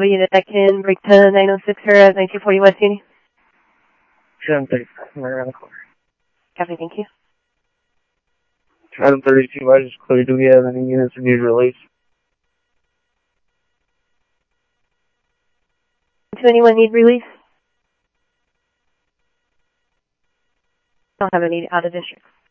Cover unit that can break to 906 or 1940 West Uni. 735, right around the corner. Copy, thank you. Item 32, I just cleared. Do we have any units that need release? Does anyone need release? Don't have any out of district.